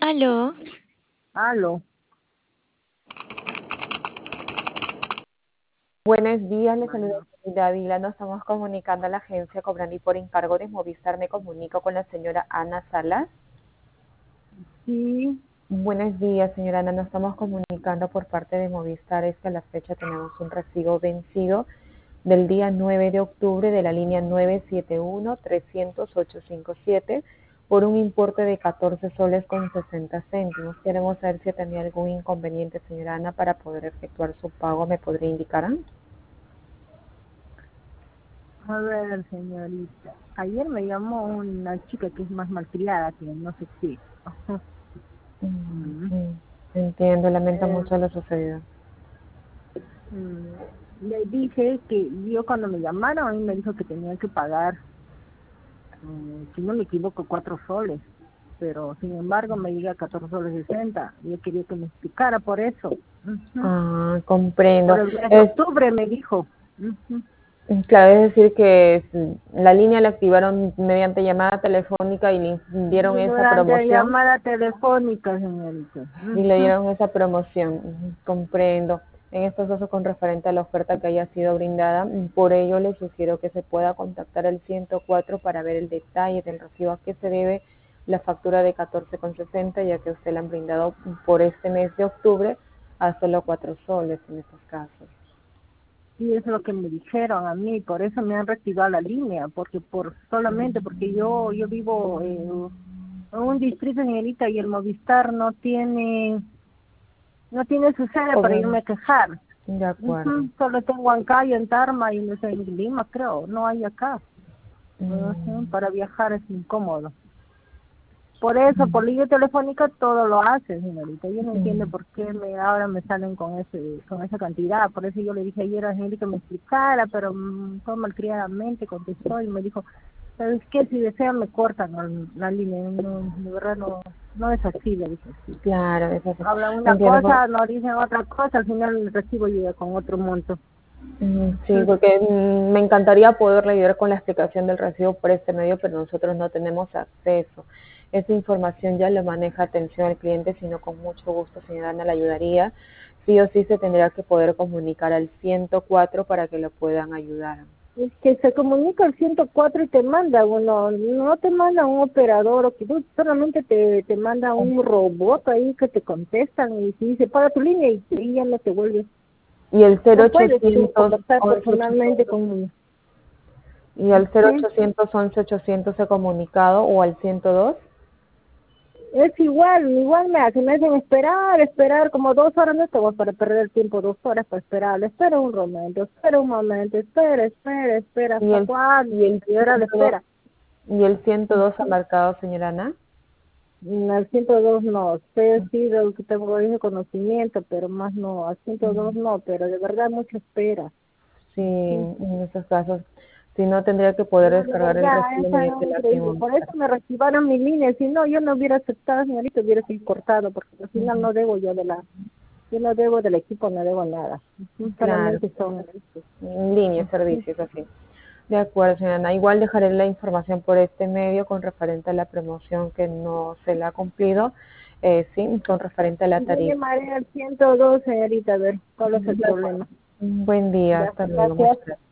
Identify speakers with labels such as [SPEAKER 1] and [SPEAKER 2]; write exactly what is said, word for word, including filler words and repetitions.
[SPEAKER 1] Aló.
[SPEAKER 2] Aló.
[SPEAKER 3] Buenos días, les saluda
[SPEAKER 2] Bueno,
[SPEAKER 3] Dávila. Nos estamos comunicando a la agencia Cobrandi por encargo de Movistar. Me comunico con la señora Ana Salas.
[SPEAKER 2] sí,
[SPEAKER 3] Buenos días, señora Ana. Nos estamos comunicando por parte de Movistar. Es que a la fecha tenemos un recibo vencido del día nueve de octubre de la línea nueve siete uno tres cero cero ocho cinco siete por un importe de catorce soles con sesenta céntimos. Queremos saber si tenía algún inconveniente, señora Ana, para poder efectuar su pago. ¿Me podría indicar?
[SPEAKER 2] a ver, señorita. Ayer me llamó una chica que es más malcriada que no sé qué. Ajá.
[SPEAKER 3] Mm,
[SPEAKER 2] Mm,
[SPEAKER 3] mm, Entiendo, lamento
[SPEAKER 2] eh,
[SPEAKER 3] mucho lo sucedido.
[SPEAKER 2] mm, Le dije que yo cuando me llamaron, a mí me dijo que tenía que pagar, mm, si no me equivoco, cuatro soles. Pero sin embargo me llega a catorce soles sesenta. Yo quería que me explicara por eso. Ujú.
[SPEAKER 3] Ah,
[SPEAKER 2] Por
[SPEAKER 3] comprendo.
[SPEAKER 2] el mes de
[SPEAKER 3] Es,
[SPEAKER 2] octubre me dijo. Ujú.
[SPEAKER 3] claro, es decir que mm, la línea la activaron mediante llamada telefónica y le dieron esa
[SPEAKER 2] Durante
[SPEAKER 3] promoción
[SPEAKER 2] llamada telefónica, señorita.
[SPEAKER 3] y le
[SPEAKER 2] Ujú.
[SPEAKER 3] dieron esa promoción. Ujú, comprendo. En estos casos con referente a la oferta que haya sido brindada, mm, por ello le sugiero que se pueda contactar al ciento cuatro para ver el detalle del recibo a que se debe la factura de catorce con sesenta, ya que usted le han brindado por este mes de octubre a solo cuatro soles en estos casos.
[SPEAKER 2] Sí, es lo que me dijeron a mí, por eso me han reactivado la línea, porque por solamente porque yo yo vivo en, en un distrito, señorita, y el Movistar no tiene no tiene su sede para
[SPEAKER 3] Como-
[SPEAKER 2] irme a quejar.
[SPEAKER 3] De acuerdo.
[SPEAKER 2] Ujú. Solo tengo acá y en Tarma y no sé, en Lima, creo, no hay acá. Ujú.
[SPEAKER 3] Mm,
[SPEAKER 2] Para viajar es incómodo. Por eso, por línea telefónica todo lo hace, señorita. Yo no entiendo
[SPEAKER 3] mm.
[SPEAKER 2] por qué me, ahora me salen con ese con esa cantidad. Por eso yo le dije ayer a la señorita que me explicara, pero mm, fue malcriadamente contestó y me dijo, ¿sabes qué? Si desean me cortan la, la línea. No, de verdad no, no es así, le dije.
[SPEAKER 3] Claro, es así.
[SPEAKER 2] Hablan una
[SPEAKER 3] Entiendo. por-
[SPEAKER 2] cosa, no dicen otra cosa, al final el recibo llega con otro monto.
[SPEAKER 3] mm, Sí, porque mm, me encantaría poderle ayudar con la explicación del recibo por este medio, pero nosotros no tenemos acceso. Esa información ya lo maneja atención al cliente, sino con mucho gusto, señora Ana, le ayudaría. Sí o sí se tendría que poder comunicar al ciento cuatro para que lo puedan ayudar.
[SPEAKER 2] Es que se comunica al ciento cuatro y te manda uno, no te manda un operador, o que tú solamente te, te manda un robot ahí que te contestan y te dice, paga tu línea y, y ya no te vuelves.
[SPEAKER 3] Y el
[SPEAKER 2] No puedes tú
[SPEAKER 3] cero ochocientos
[SPEAKER 2] conversar
[SPEAKER 3] once
[SPEAKER 2] personalmente
[SPEAKER 3] ochocientos
[SPEAKER 2] con uno.
[SPEAKER 3] y al cero
[SPEAKER 2] Sí.
[SPEAKER 3] ochocientos once ochocientos he comunicado o al ciento dos.
[SPEAKER 2] Es igual, igual me hacen, me hacen esperar, esperar como dos horas, no te voy para perder el tiempo, dos horas para esperar, espera un momento, espera un momento, espera, espera, espera,
[SPEAKER 3] Y
[SPEAKER 2] hasta
[SPEAKER 3] el,
[SPEAKER 2] cuándo,
[SPEAKER 3] y el
[SPEAKER 2] y hora de
[SPEAKER 3] ciento dos
[SPEAKER 2] espera.
[SPEAKER 3] y el ciento dos ha marcado, señora Ana.
[SPEAKER 2] Mm, Al ciento dos no, sé sí de lo que tengo ese conocimiento, pero más no, al ciento dos no, pero de verdad mucha espera.
[SPEAKER 3] Sí,
[SPEAKER 2] Sí.
[SPEAKER 3] en esos casos, si no tendría que poder
[SPEAKER 2] No, de
[SPEAKER 3] descargar el
[SPEAKER 2] verdad,
[SPEAKER 3] recibo
[SPEAKER 2] eso es
[SPEAKER 3] mediante la
[SPEAKER 2] increíble.
[SPEAKER 3] primo.
[SPEAKER 2] Por eso me reactivaron mi línea, si no, yo no hubiera aceptado, señorita, hubiera sido cortado, porque al final no debo yo de la, yo no debo del equipo, no debo nada. Ujú.
[SPEAKER 3] Claro,
[SPEAKER 2] Solamente son,
[SPEAKER 3] en línea,
[SPEAKER 2] ujú.
[SPEAKER 3] servicios así. De acuerdo, señora Ana. Igual dejaré la información por este medio con referente a la promoción que no se le ha cumplido, eh, sí, con referente a la
[SPEAKER 2] Yo
[SPEAKER 3] tarifa.
[SPEAKER 2] llamaré al ciento dos, señorita, a ver cuál es el
[SPEAKER 3] De acuerdo.
[SPEAKER 2] problema.
[SPEAKER 3] Un buen día,
[SPEAKER 2] Ya,
[SPEAKER 3] hasta luego, muchas
[SPEAKER 2] gracias.
[SPEAKER 3] gracias.